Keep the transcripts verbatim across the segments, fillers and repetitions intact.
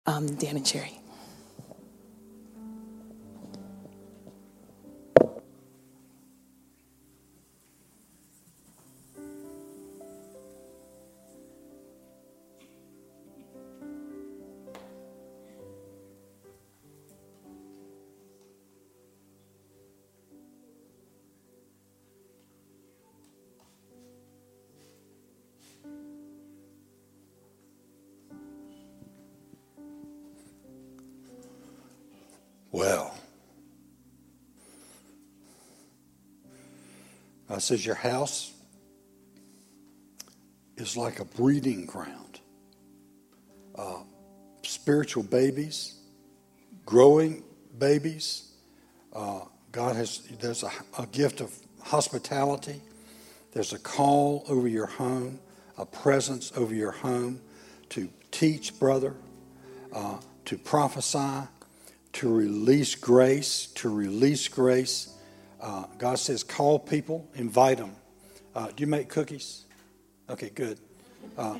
Um, Dan and Sherry. Well, I says your house is like a breeding ground. Uh, spiritual babies, growing babies. Uh, God has, there's a, a gift of hospitality. There's a call over your home, a presence over your home to teach, brother, uh, to prophesy, to release grace, to release grace. Uh, God says, call people, invite them. Uh, do you make cookies? Okay, good. Uh,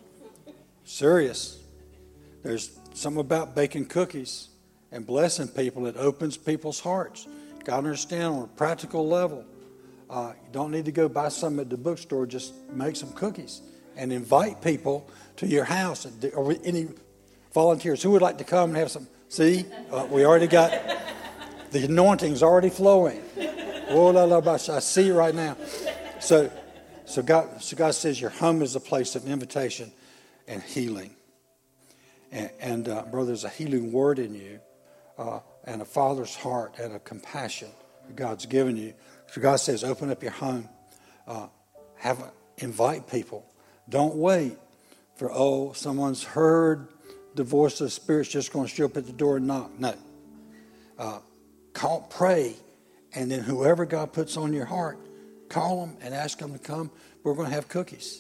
serious. There's something about baking cookies and blessing people that opens people's hearts. Got to understand on a practical level. Uh, you don't need to go buy some at the bookstore. Just make some cookies and invite people to your house. Or any volunteers who would like to come and have some. See, uh, we already got the anointing's already flowing. Oh, la, la, la, I see it right now. So, so God, so God says your home is a place of invitation and healing. And, and uh, brother, there's a healing word in you, uh, and a father's heart and a compassion that God's given you. So God says, open up your home, uh, have invite people. Don't wait for oh, someone's heard the voice of the Spirit's just going to show up at the door and knock. No. Uh, call, pray, and then whoever God puts on your heart, call them and ask them to come. We're going to have cookies.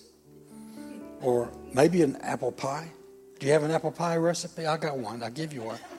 Or maybe an apple pie. Do you have an apple pie recipe? I got one. I'll give you one.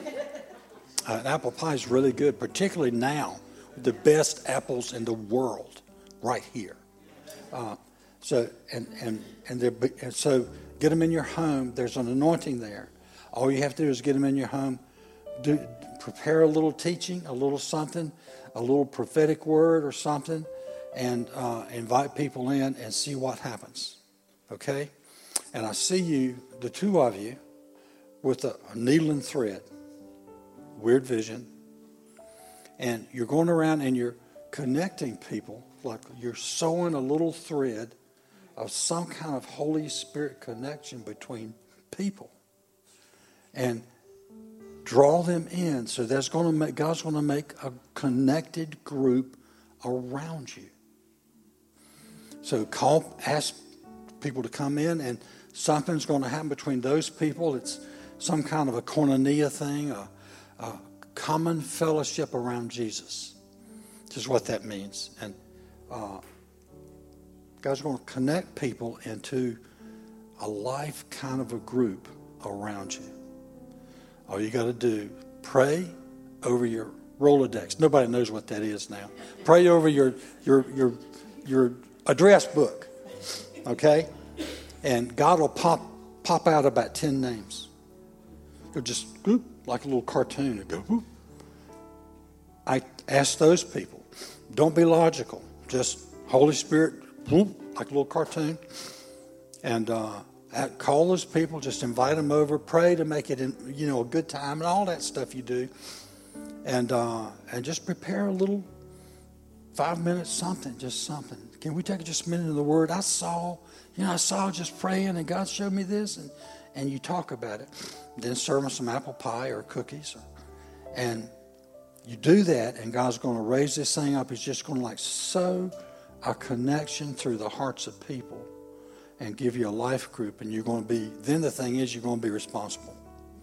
Uh, an apple pie is really good, particularly now. The best apples in the world right here. Uh, so, and, and, and, and so... Get them in your home. There's an anointing there. All you have to do is get them in your home. Do, prepare a little teaching, a little something, a little prophetic word or something, and uh, invite people in and see what happens. Okay? And I see you, the two of you, with a, a needle and thread. Weird vision. And you're going around and you're connecting people, like you're sewing a little thread of some kind of Holy Spirit connection between people, and draw them in. So that's going to make God's going to make a connected group around you. So call, ask people to come in, and something's going to happen between those people. It's some kind of a koinonia thing, a, a common fellowship around Jesus. This is what that means, and. Uh, God's going to connect people into a life kind of a group around you. All you got to do, pray over your Rolodex. Nobody knows what that is now. Pray over your your your your address book, okay? And God will pop pop out about ten names. He'll just whoop, like a little cartoon. It'll go whoop. I ask those people. Don't be logical. Just Holy Spirit. Like a little cartoon, and uh, call those people, just invite them over, pray to make it, in, you know, a good time, and all that stuff you do, and uh, and just prepare a little five minutes something, just something. Can we take just a minute in the Word? I saw, you know, I saw just praying, and God showed me this, and and you talk about it. Then serve them some apple pie or cookies, or, and you do that, and God's going to raise this thing up. He's just going to like sow a connection through the hearts of people and give you a life group, and you're going to be, then the thing is you're going to be responsible.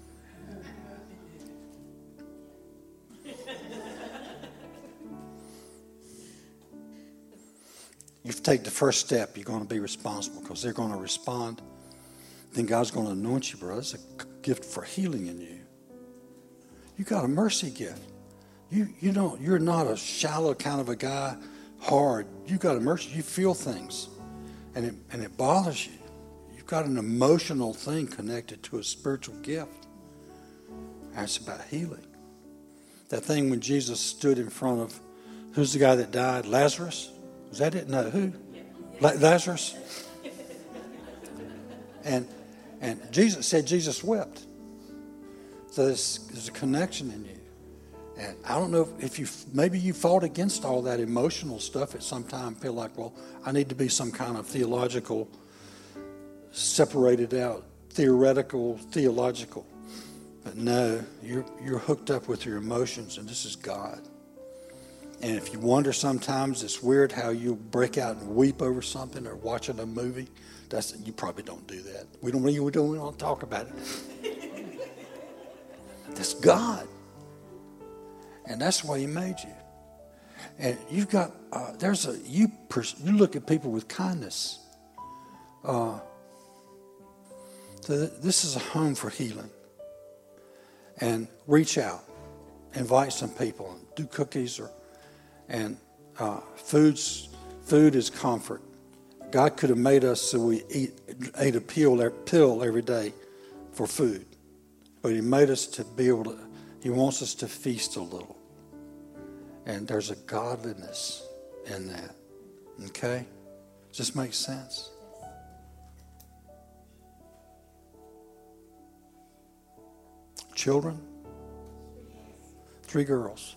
You take the first step, you're going to be responsible because they're going to respond. Then God's going to anoint you, brother. It's a gift for healing in you. You got a mercy gift. You you don't, you're not a shallow kind of a guy. Hard. You've got a mercy. You feel things, and it and it bothers you. You've got an emotional thing connected to a spiritual gift. And it's about healing. That thing when Jesus stood in front of, who's the guy that died? Lazarus? Was that it? No, who? La- Lazarus? And and Jesus said Jesus wept. So there's, there's a connection in you. And I don't know if, if you, maybe you fought against all that emotional stuff at some time, feel like, well, I need to be some kind of theological, separated out, theoretical, theological. But no, you're, you're hooked up with your emotions, and this is God. And if you wonder sometimes, it's weird how you'll break out and weep over something or watching a movie. That's, you probably don't do that. We don't, we don't, we don't talk about it. That's God. And that's why he made you. And you've got, uh, there's a, you pers- you look at people with kindness. Uh, so th- this is a home for healing. And reach out. Invite some people. Do cookies or, and uh, foods, food is comfort. God could have made us so we eat, ate a pill, pill every day for food. But he made us to be able to, he wants us to feast a little. And there's a godliness in that. Okay? Does this make sense? Children? Three girls.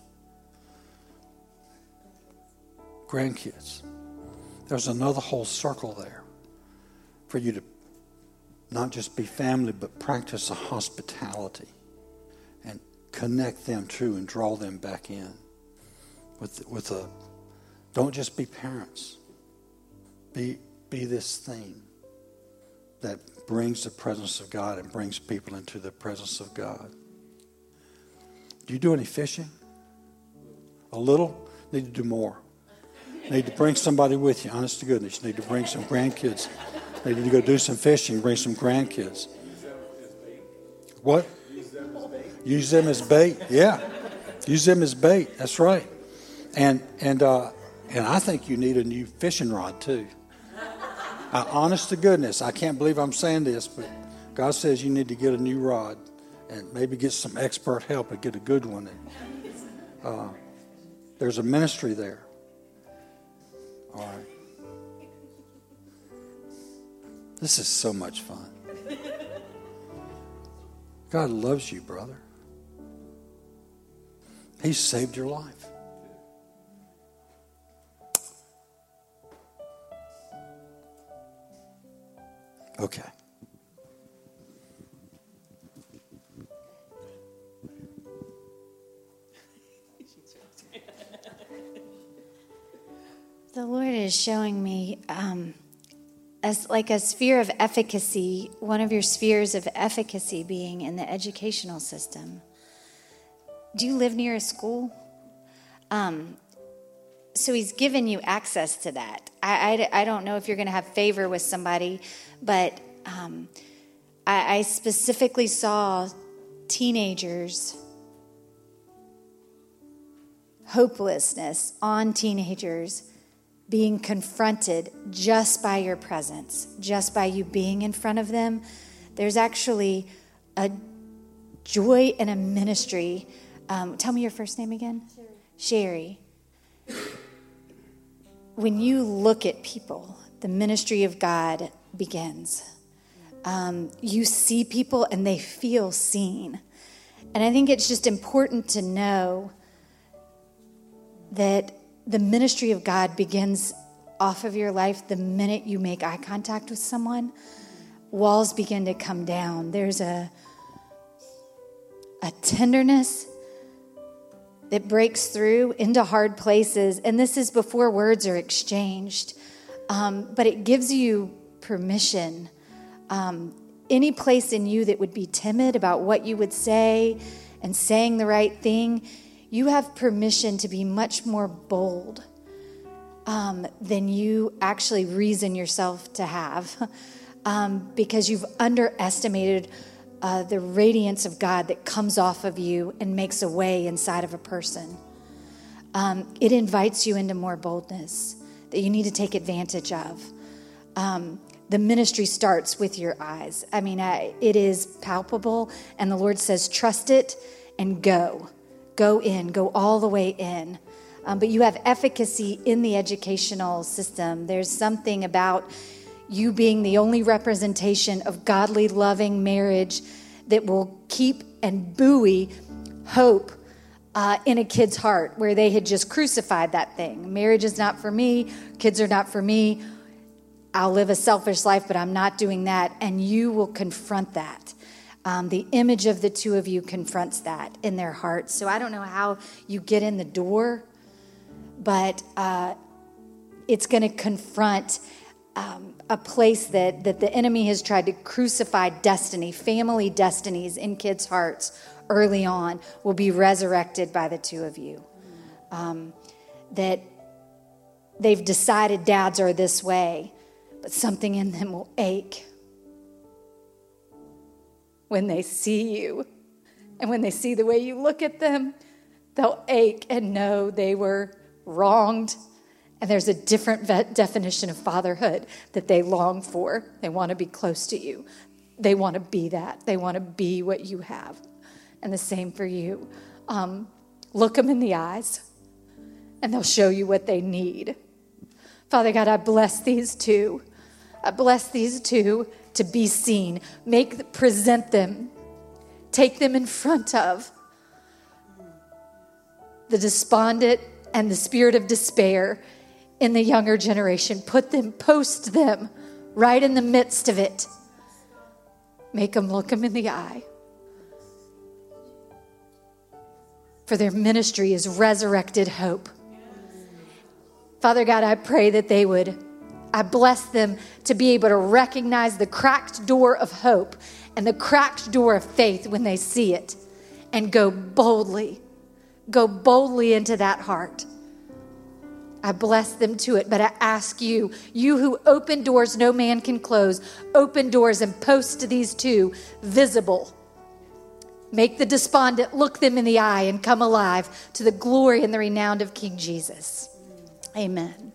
Grandkids. There's another whole circle there for you to not just be family, but practice a hospitality and connect them to and draw them back in with with a. Don't just be parents. Be be this thing that brings the presence of God and brings people into the presence of God. Do you do any fishing? A little? Need to do more. Need to bring somebody with you. Honest to goodness, you need to bring some grandkids. Need to go do some fishing. Bring some grandkids. What? Use them as bait. Use them as bait. Yeah, use them as bait. That's right. And and uh, and I think you need a new fishing rod too. Uh, honest to goodness, I can't believe I'm saying this, but God says you need to get a new rod and maybe get some expert help and get a good one. And, uh, there's a ministry there. All right. This is so much fun. God loves you, brother. He saved your life. Okay. The Lord is showing me um, as like a sphere of efficacy, one of your spheres of efficacy being in the educational system. Do you live near a school? Um, so he's given you access to that. I, I, I don't know if you're going to have favor with somebody, but um, I, I specifically saw teenagers, hopelessness on teenagers being confronted just by your presence, just by you being in front of them. There's actually a joy and a ministry. Um, tell me your first name again. Sherry. Sherry. When you look at people, the ministry of God begins. Um, you see people and they feel seen. And I think it's just important to know that the ministry of God begins off of your life the minute you make eye contact with someone. Walls begin to come down. There's a, a tenderness that breaks through into hard places. And this is before words are exchanged. Um, but it gives you permission. Um, any place in you that would be timid about what you would say and saying the right thing, you have permission to be much more bold um, than you actually reason yourself to have um, because you've underestimated uh, the radiance of God that comes off of you and makes a way inside of a person. Um, it invites you into more boldness that you need to take advantage of. Um, the ministry starts with your eyes. I mean, I, it is palpable, and the Lord says, trust it and go. Go in, go all the way in. Um, but you have efficacy in the educational system. There's something about you being the only representation of godly, loving marriage that will keep and buoy hope uh, in a kid's heart where they had just crucified that thing. Marriage is not for me. Kids are not for me. I'll live a selfish life, but I'm not doing that. And you will confront that. Um, the image of the two of you confronts that in their hearts. So I don't know how you get in the door, but uh, it's going to confront um, a place that, that the enemy has tried to crucify destiny, family destinies in kids' hearts early on will be resurrected by the two of you. Um, that they've decided dads are this way, but something in them will ache when they see you. And when they see the way you look at them, they'll ache and know they were wronged. And there's a different ve- definition of fatherhood that they long for. They want to be close to you. They want to be that. They want to be what you have. And the same for you. Um, look them in the eyes, and they'll show you what they need. Father God, I bless these two. I bless these two to be seen. Make, present them. Take them in front of the despondent and the spirit of despair in the younger generation. Put them, post them right in the midst of it. Make them look them in the eye. For their ministry is resurrected hope. Father God, I pray that they would, I bless them to be able to recognize the cracked door of hope and the cracked door of faith when they see it and go boldly, go boldly into that heart. I bless them to it, but I ask you, you who open doors no man can close, open doors and post these two visible. Make the despondent look them in the eye and come alive to the glory and the renown of King Jesus. Amen.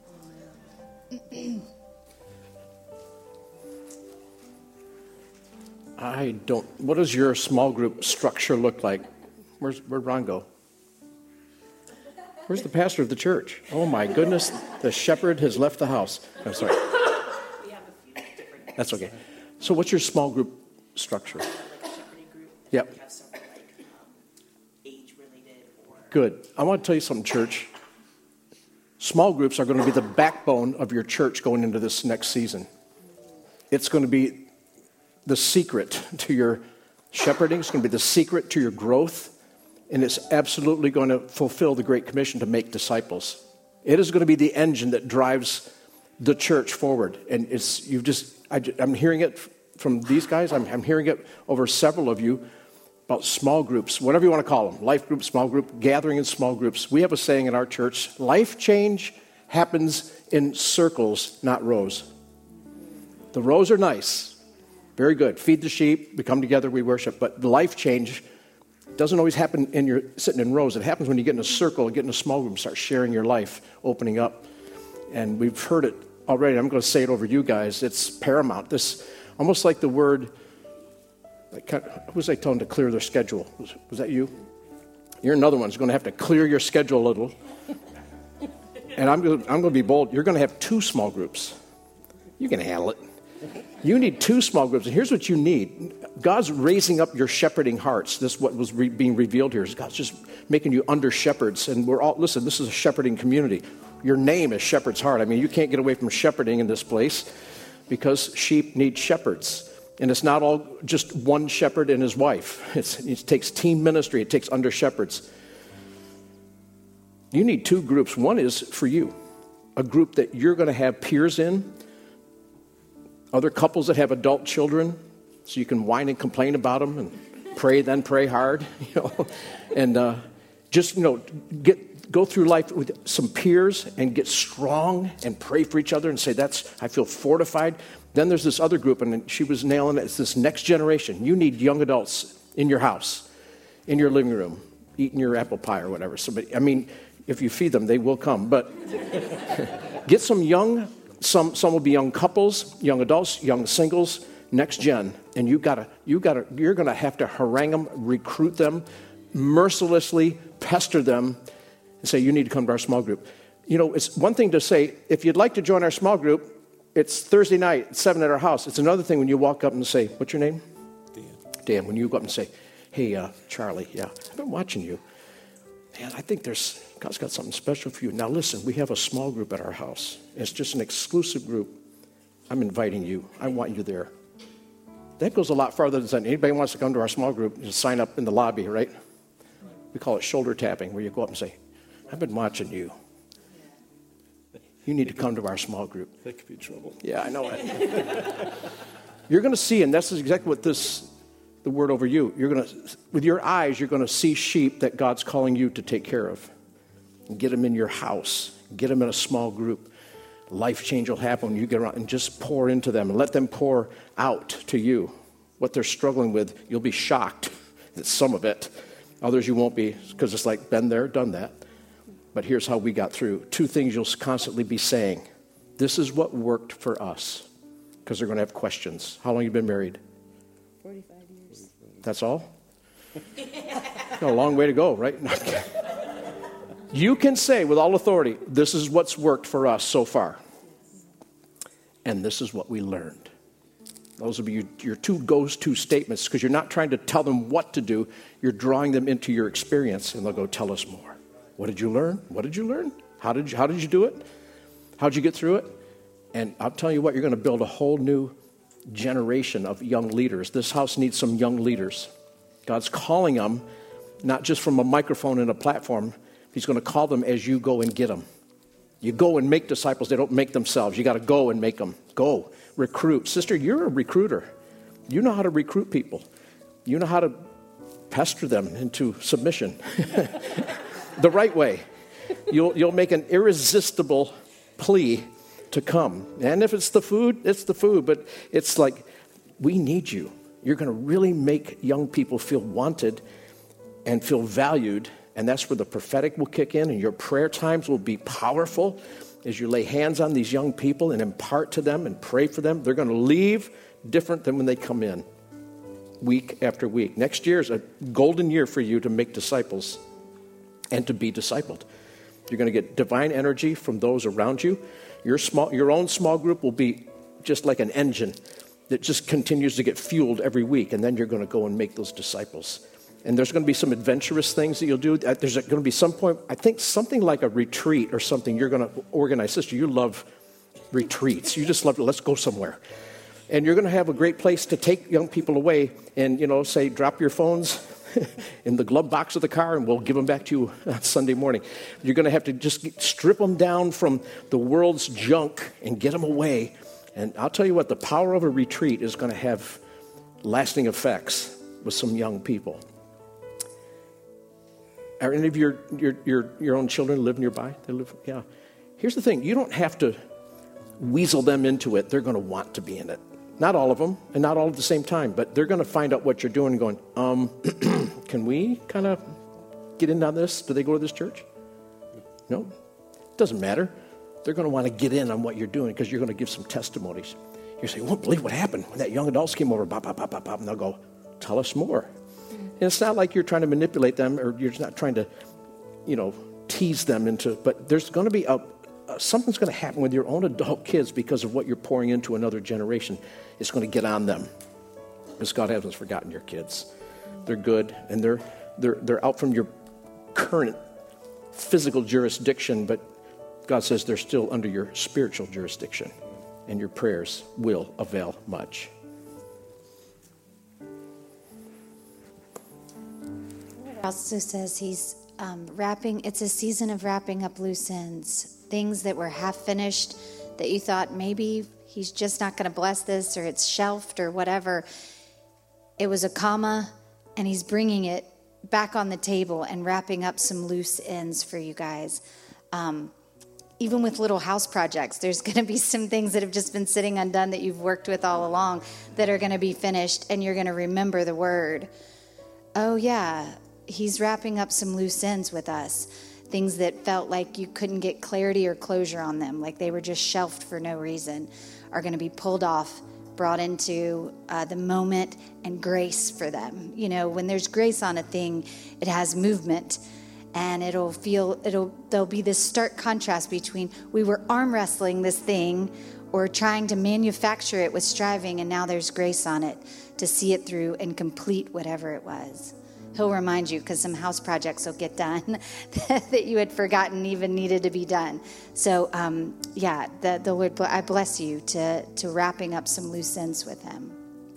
I don't, what does your small group structure look like? Where's, where'd Ron go? Where's the pastor of the church? Oh my goodness, the shepherd has left the house. I'm sorry. We have a few different. That's okay. So what's your small group structure? Like a shepherding group. Yep. We have some like um, age related or. Good. I want to tell you something, church. Small groups are going to be the backbone of your church going into this next season. It's going to be the secret to your shepherding. It's going to be the secret to your growth. And it's absolutely going to fulfill the Great Commission to make disciples. It is going to be the engine that drives the church forward. And it's you just, I, I'm hearing it from these guys. I'm, I'm hearing it over several of you about small groups, whatever you want to call them, life group, small group, gathering in small groups. We have a saying in our church, life change happens in circles, not rows. The rows are nice, very good. Feed the sheep, we come together, we worship. But the life change doesn't always happen in your sitting in rows. It happens when you get in a circle, get in a small group, start sharing your life, opening up. And we've heard it already. I'm going to say it over you guys. It's paramount. This almost like the word. Like, who was I telling to clear their schedule? Was, was that you? You're another one who's going to have to clear your schedule a little. And I'm going to, I'm going to be bold. You're going to have two small groups. You can handle it. You need two small groups. And here's what you need. God's raising up your shepherding hearts. This is what was re- being revealed here. Is God's just making you under shepherds. And we're all, listen, this is a shepherding community. Your name is Shepherd's Heart. I mean, you can't get away from shepherding in this place because sheep need shepherds. And it's not all just one shepherd and his wife. It's, it takes team ministry. It takes under shepherds. You need two groups. One is for you, a group that you're going to have peers in, other couples that have adult children, so you can whine and complain about them and pray, then pray hard, you know, and uh, just, you know, get go through life with some peers and get strong and pray for each other and say, that's, I feel fortified. Then there's this other group, and she was nailing it. It's this next generation. You need young adults in your house, in your living room, eating your apple pie or whatever. Somebody, I mean, if you feed them, they will come. But get some young Some some will be young couples, young adults, young singles, next gen, and you gotta you gotta you're gonna have to harangue them, recruit them, mercilessly pester them, and say you need to come to our small group. You know, it's one thing to say if you'd like to join our small group, it's Thursday night at seven at our house. It's another thing when you walk up and say, "What's your name?" Dan. Dan. When you go up and say, "Hey, uh, Charlie, yeah, I've been watching you. Man, I think there's God's got something special for you. Now listen, we have a small group at our house. It's just an exclusive group. I'm inviting you. I want you there." That goes a lot farther than anybody wants to come to our small group, just sign up in the lobby, right? We call it shoulder tapping, where you go up and say, "I've been watching you. You need to come to our small group." That could be trouble. Yeah, I know it. You're going to see, and that's exactly what this, the word over you, you're going to, with your eyes, you're going to see sheep that God's calling you to take care of. And get them in your house. Get them in a small group. Life change will happen when you get around and just pour into them and let them pour out to you what they're struggling with. You'll be shocked at some of it. Others you won't be, because it's like, been there, done that. But here's how we got through. Two things you'll constantly be saying. This is what worked for us. Because they're going to have questions. How long have you been married? forty-five years. That's all? Got a long way to go, right? You can say with all authority, this is what's worked for us so far. And this is what we learned. Those will be your, your two go-to statements, because you're not trying to tell them what to do. You're drawing them into your experience, and they'll go, tell us more. What did you learn? What did you learn? How did you, how did you do it? How did you get through it? And I'll tell you what, you're going to build a whole new generation of young leaders. This house needs some young leaders. God's calling them, not just from a microphone and a platform. He's going to call them as you go and get them. You go and make disciples. They don't make themselves. You got to go and make them. Go. Recruit. Sister, you're a recruiter. You know how to recruit people. You know how to pester them into submission. The right way. You'll, you'll make an irresistible plea to come. And if it's the food, it's the food. But it's like, we need you. You're going to really make young people feel wanted and feel valued. And that's where the prophetic will kick in, and your prayer times will be powerful as you lay hands on these young people and impart to them and pray for them. They're going to leave different than when they come in, week after week. Next year is a golden year for you to make disciples and to be discipled. You're going to get divine energy from those around you. Your small, your own small group will be just like an engine that just continues to get fueled every week, and then you're going to go and make those disciples. And there's going to be some adventurous things that you'll do. There's going to be some point, I think something like a retreat or something you're going to organize. Sister, you love retreats. You just love to, let's go somewhere. And you're going to have a great place to take young people away and, you know, say, drop your phones in the glove box of the car and we'll give them back to you on Sunday morning. You're going to have to just get, strip them down from the world's junk and get them away. And I'll tell you what, the power of a retreat is going to have lasting effects with some young people. Are any of your, your your your own children live nearby? They live, yeah. Here's the thing. You don't have to weasel them into it. They're going to want to be in it. Not all of them, and not all at the same time, but they're going to find out what you're doing and going, um, can we kind of get in on this? Do they go to this church? No? Doesn't matter. They're going to want to get in on what you're doing because you're going to give some testimonies. You say, you won't believe what happened when that young adults came over, bop, bop, bop, bop, bop, and they'll go, tell us more. And it's not like you're trying to manipulate them or you're not trying to, you know, tease them into, but there's going to be a, a something's going to happen with your own adult kids because of what you're pouring into another generation. It's going to get on them because God hasn't forgotten your kids. They're good and they're they're they're out from your current physical jurisdiction, but God says they're still under your spiritual jurisdiction, and your prayers will avail much. It also says he's um, wrapping, it's a season of wrapping up loose ends, things that were half finished that you thought maybe he's just not going to bless this or it's shelved or whatever. It was a comma, and he's bringing it back on the table and wrapping up some loose ends for you guys. Um, even with little house projects, there's going to be some things that have just been sitting undone that you've worked with all along that are going to be finished, and you're going to remember the word. Oh, yeah. He's wrapping up some loose ends with us. things that felt like you couldn't get clarity or closure on them, like they were just shelved for no reason, are going to be pulled off, brought into uh, the moment, and grace for them. You know, when there's grace on a thing, it has movement, and it'll feel, it'll, there'll be this stark contrast between we were arm wrestling this thing or trying to manufacture it with striving, and now there's grace on it to see it through and complete whatever it was. He'll remind you, because some house projects will get done that you had forgotten even needed to be done. So, um, yeah, the, the Lord, I bless you to, to wrapping up some loose ends with him.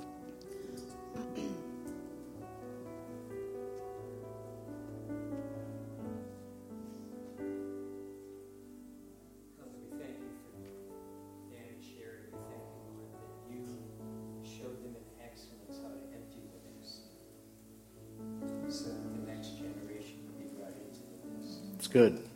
Father, we thank you for Dan and Sherry. We thank you, Lord, that you showed them in excellence how to empty winners, so that the next generation would be brought into the nest. It's good.